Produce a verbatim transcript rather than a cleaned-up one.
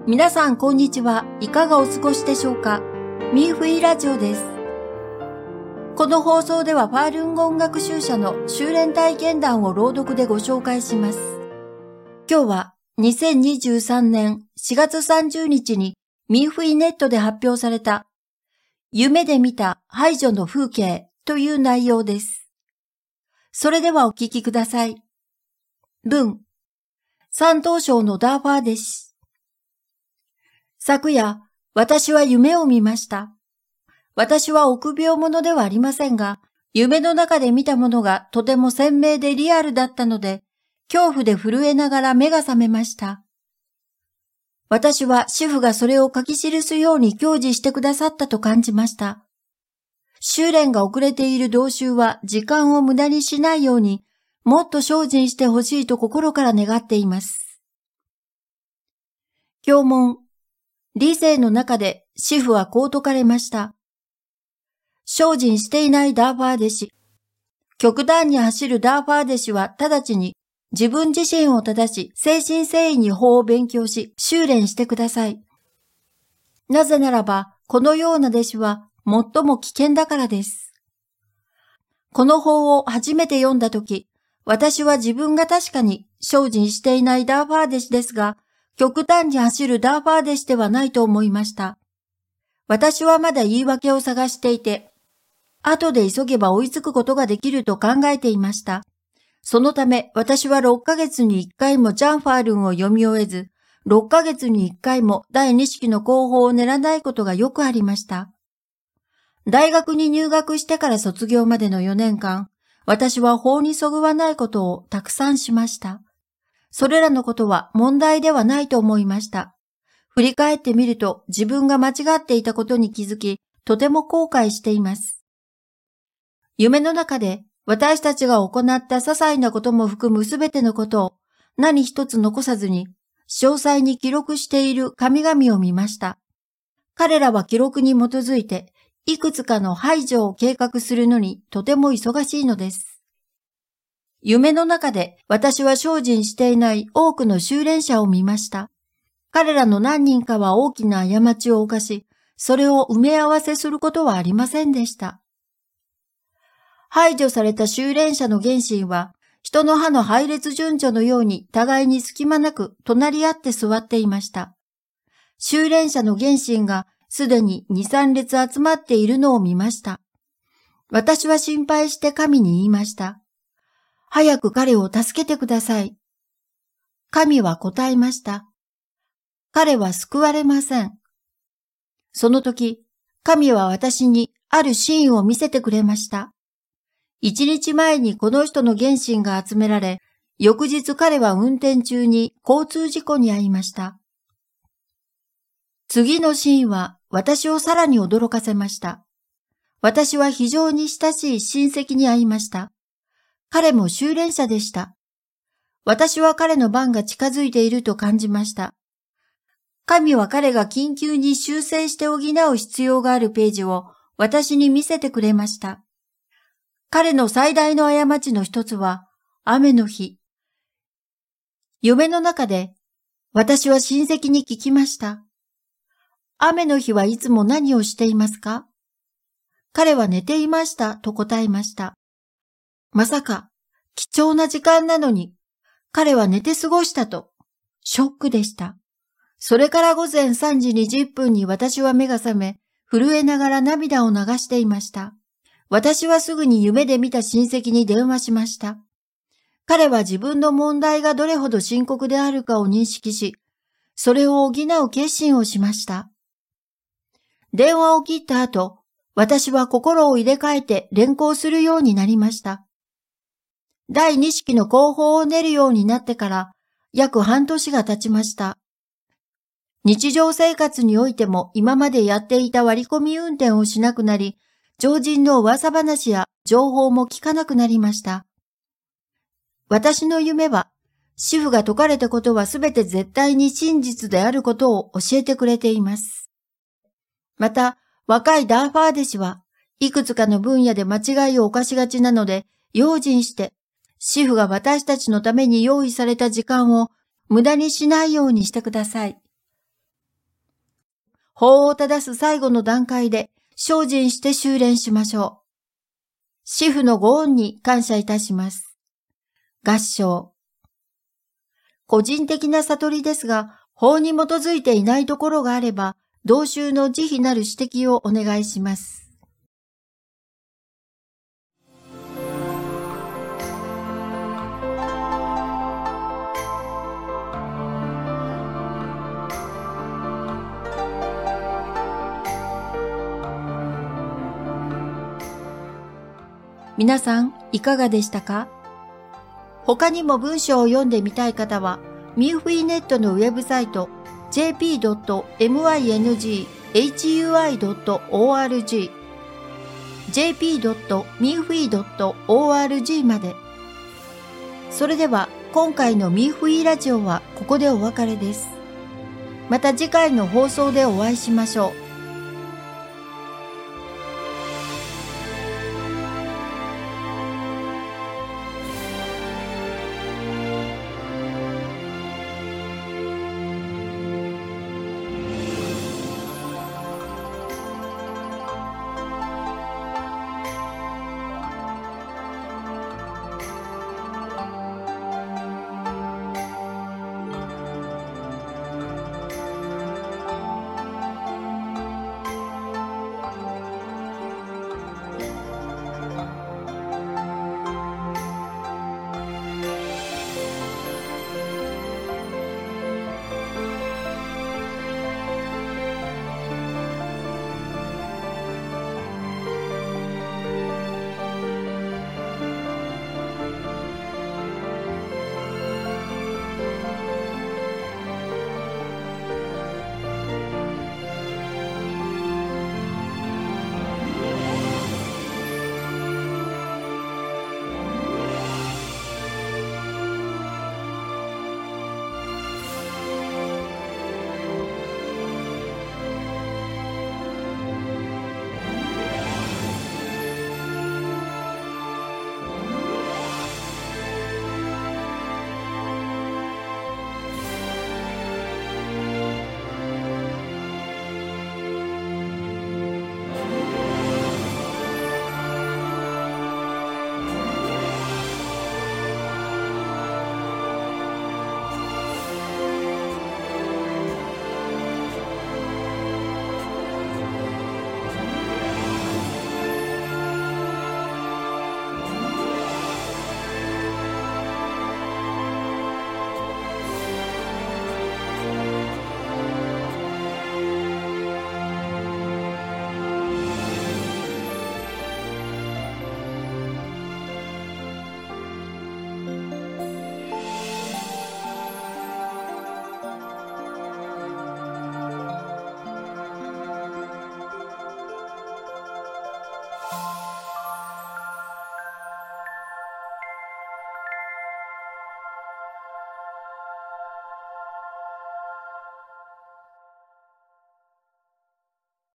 皆さんこんにちは。いかがお過ごしでしょうか。ミーフィーラジオです。この放送ではファールンゴン学習者の修練体験談を朗読でご紹介します。今日はにせんにじゅうさんねんしがつさんじゅうにちにミーフィーネットで発表された夢で見た排除の風景という内容です。それではお聞きください。文、山東省のダーファー弟子。昨夜、私は夢を見ました。私は臆病者ではありませんが、夢の中で見たものがとても鮮明でリアルだったので、恐怖で震えながら目が覚めました。私は主婦がそれを書き記すように教示してくださったと感じました。修練が遅れている同州は時間を無駄にしないように、もっと精進してほしいと心から願っています。教問、理性の中で主婦はこう説かれました。精進していないダーファー弟子。極端に走るダーファー弟子は直ちに自分自身を正し、誠心誠意に法を勉強し、修練してください。なぜならば、このような弟子は最も危険だからです。この法を初めて読んだとき、私は自分が確かに精進していないダーファー弟子ですが、極端に走るダーファー弟子ではないと思いました。私はまだ言い訳を探していて、後で急げば追いつくことができると考えていました。そのため私はろっかげつにいっかいもジャンファールンを読み終えず、ろっかげつにいっかいも第二式の候補を練らないことがよくありました。大学に入学してから卒業までのよねんかん、私は法にそぐわないことをたくさんしました。それらのことは問題ではないと思いました。振り返ってみると自分が間違っていたことに気づき、とても後悔しています。夢の中で私たちが行った些細なことも含むすべてのことを何一つ残さずに詳細に記録している神々を見ました。彼らは記録に基づいていくつかの排除を計画するのにとても忙しいのです。夢の中で私は精進していない多くの修練者を見ました。彼らの何人かは大きな過ちを犯し、それを埋め合わせすることはありませんでした。排除された修練者の原神は、人の歯の配列順序のように互いに隙間なく隣り合って座っていました。修練者の原神がすでにに、さんれつ集まっているのを見ました。私は心配して神に言いました。早く彼を助けてください。神は答えました。彼は救われません。その時、神は私にあるシーンを見せてくれました。一日前にこの人の原神が集められ、翌日彼は運転中に交通事故に遭いました。次のシーンは私をさらに驚かせました。私は非常に親しい親戚に会いました。彼も修練者でした。私は彼の番が近づいていると感じました。神は彼が緊急に修正して補う必要があるページを私に見せてくれました。彼の最大の過ちの一つは雨の日。夢の中で私は親戚に聞きました。雨の日はいつも何をしていますか？彼は寝ていましたと答えました。まさか、貴重な時間なのに、彼は寝て過ごしたと、ショックでした。それから午前さんじにじゅっぷんに私は目が覚め、震えながら涙を流していました。私はすぐに夢で見た親戚に電話しました。彼は自分の問題がどれほど深刻であるかを認識し、それを補う決心をしました。電話を切った後、私は心を入れ替えて連行するようになりました。第二式の候補を練るようになってから約半年が経ちました。日常生活においても今までやっていた割り込み運転をしなくなり、常人の噂話や情報も聞かなくなりました。私の夢は、主婦が説かれたことはすべて絶対に真実であることを教えてくれています。また、若いダーファー弟子はいくつかの分野で間違いを犯しがちなので、用心して、主婦が私たちのために用意された時間を無駄にしないようにしてください。 法を正す最後の段階で精進して修練しましょう。師父のご恩に感謝いたします。合唱。個人的な悟りですが、法に基づいていないところがあれば、同宗の慈悲なる指摘をお願いします。皆さん、いかがでしたか？他にも文章を読んでみたい方は、ミーフィーネットのウェブサイト ジェーピードットミングエイチユーアイドットオーアールジー ジェーピードットミーフィードットオーアールジー まで。それでは、今回のミーフィーラジオはここでお別れです。また次回の放送でお会いしましょう。